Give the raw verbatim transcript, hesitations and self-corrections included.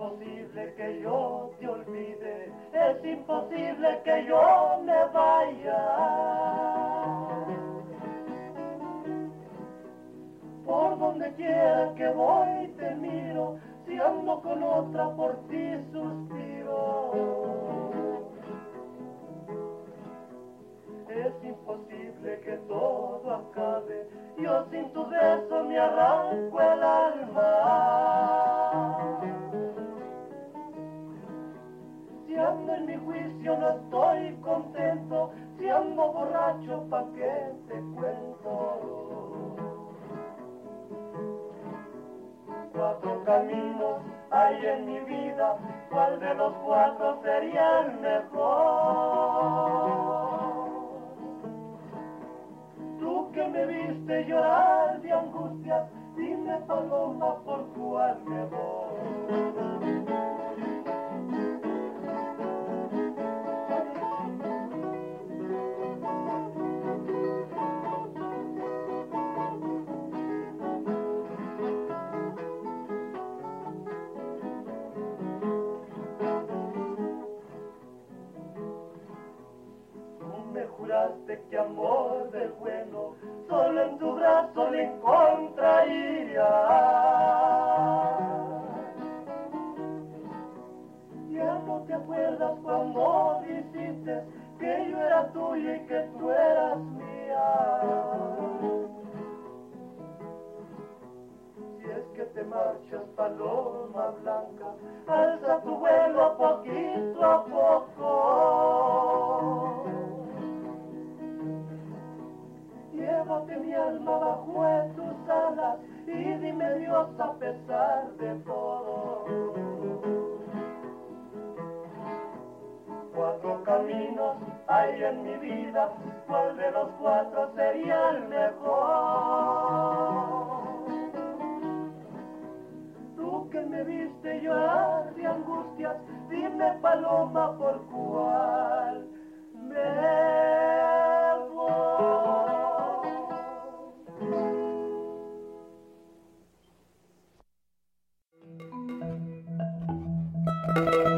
imposible que yo te olvide, es imposible que yo me vaya. Por donde quiera que voy te miro, si ando con otra por ti suspiro. Es imposible que todo acabe, yo sin tu beso me arranco el alma. Si ando en mi juicio no estoy contento, si ando borracho pa' qué te cuento. Cuatro caminos hay en mi vida, ¿cuál de los cuatro sería el mejor? Tú que me viste llorar de angustia, dime paloma por cuál me voy. Juraste que amor del bueno solo en tu brazo le encontraría. Ya no te acuerdas cuando dijiste que yo era tuya y que tú eras mía. Si es que te marchas, paloma blanca, alza tu vuelo poquito a poco. Llévate mi alma bajo tus alas y dime Dios a pesar de todo. Cuatro caminos hay en mi vida, ¿cuál de los cuatro sería el mejor? Tú que me viste llorar de angustias, dime paloma por cuál me voy. Thank you.